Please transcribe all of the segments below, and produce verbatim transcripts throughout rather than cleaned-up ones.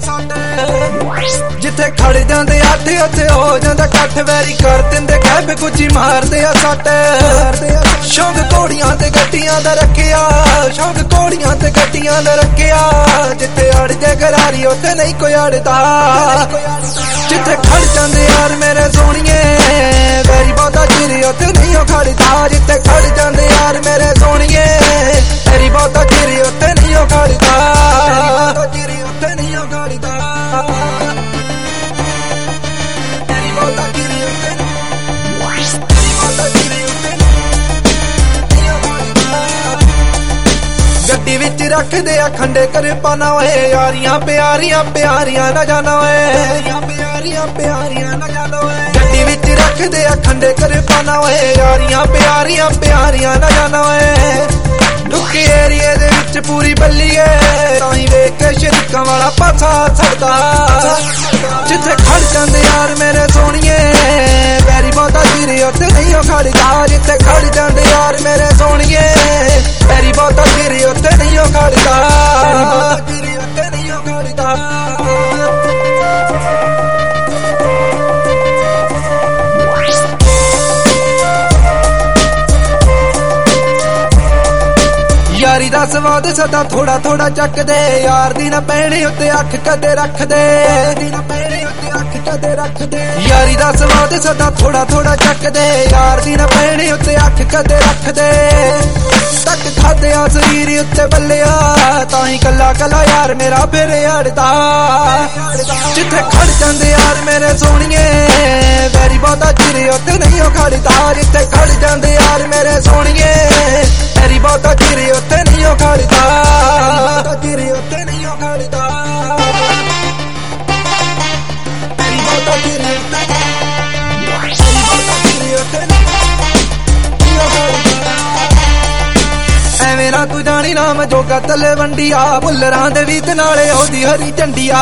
जिथे खड़ जांदे आठे उत्थे हो जांदा कठ वैरी कर दिंदे कैफ गुची मारदे आ सट शौक घोड़ियां ते गड्डियां दा रखिया शौक घोड़ियां ते गड्डियां दा रखिया जिथे अड़ जे गरारी उत्थे नहीं कोई अड़दा जिथे खड़ जांदे यार मेरे सोहणिए वैरी बहुता चिर उत्थे नहीं ओ खड़दा जिथे खड़ जांदे यार मेरे सोहणिए वैरी बहुता चिर उत्थे नहीं ओ खड़दा उत्थे नहीं ओ खड़दा गड्डी विच रख दे खंडे कर पाना ओए यारियां प्यारियां प्यारियां ना जाना ओए प्यारियां प्यारियां ना जाना ओए गड्डी विच रख दे खंडे कर पाना ओए यारियां प्यारियां प्यारियां ना जाना ओए दुखी एरिए दे विच पूरी बल्ली है ताई वेख के शरीकां वाला पासा छड़दा जिथे खड़ जांदे यार मेरे सोहणिए वैरी बहुता चिर उत्थे नहीं ओ खड़दा जिथे खड़ जांदे यार मेरे सोहणिए वैरी बहुता चिर उत्थे नहीं ओ खड़दा उत्थे नहीं ओ खड़दा यारी दा स्वाद सदा थोड़ा थोड़ा चक दे यार दी ना पैणे उत्ते अख कदे रख दे यारी दा स्वाद सदा थोड़ा थोड़ा चक दे यार दी ना पैणे उत्ते अख कदे रख दे तक खादे आ शरीर उत्ते बल्लिया ताही कला कला यार मेरा फिर अड़दा जिथे खड़ जांदे यार मेरे सोहणिए वैरी बहुता चिर उत्ते नहीं ओ खड़दा जिथे खड़ जांदे यार मेरे सोहणिए वैरी बहुता चिर उत्ते नहीं ओ खड़दा चिर उत्ते नहीं ओ खड़दा वैरी बहुता चिर उत्ते नहीं ओ खड़दा मेरा तू जानी नाम जोगा तले वंडिया बुल्लरां दे वीत नाले ओदी हरी झंडिया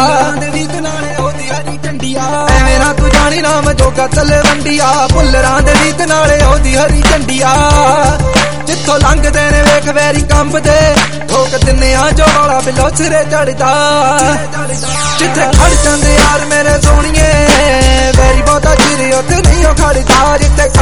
मेरा तू जानी नाम जोगा तले वंडिया बुल्लरां दे वीत नाले ओदी हरी झंडिया जिथों लंघदे ने वेख वैरी कंबदे ठोक दिन्ने आ जो वाला बिलो सिरे चढ़दा जिथे खड़ जांदे यार मेरे सोहणिए वैरी बहुता चिर उत्थे नहीं ओ खड़दा जिथे